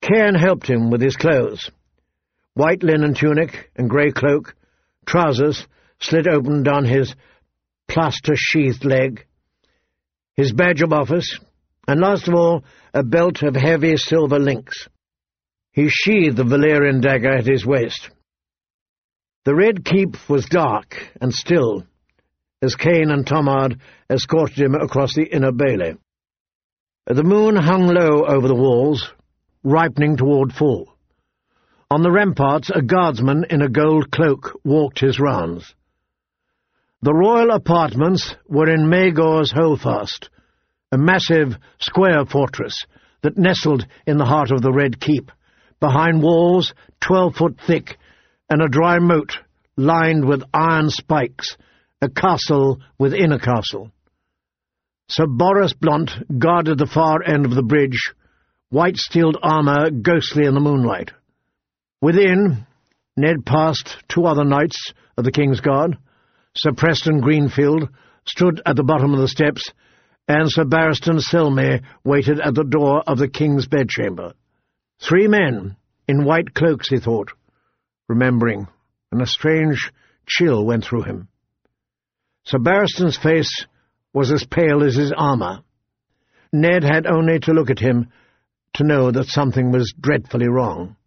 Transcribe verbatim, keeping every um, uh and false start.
Cairn helped him with his clothes. White linen tunic and grey cloak, trousers slit open down his plaster-sheathed leg, his badge of office, and last of all, a belt of heavy silver links. He sheathed the Valyrian dagger at his waist. The Red Keep was dark and still, as Cain and Tomard escorted him across the inner bailey. The moon hung low over the walls, ripening toward full. On the ramparts a guardsman in a gold cloak walked his rounds. The royal apartments were in Maegor's Holdfast, a massive square fortress that nestled in the heart of the Red Keep, behind walls twelve foot thick and a dry moat lined with iron spikes, a castle within a castle. Sir Boris Blount guarded the far end of the bridge, white-steeled armour ghostly in the moonlight. Within, Ned passed two other knights of the King's Guard. Sir Preston Greenfield stood at the bottom of the steps, and Sir Barristan Selmy waited at the door of the King's bedchamber. Three men, in white cloaks, he thought, remembering, and a strange chill went through him. Sir Barristan's face was as pale as his armour. Ned had only to look at him to know that something was dreadfully wrong.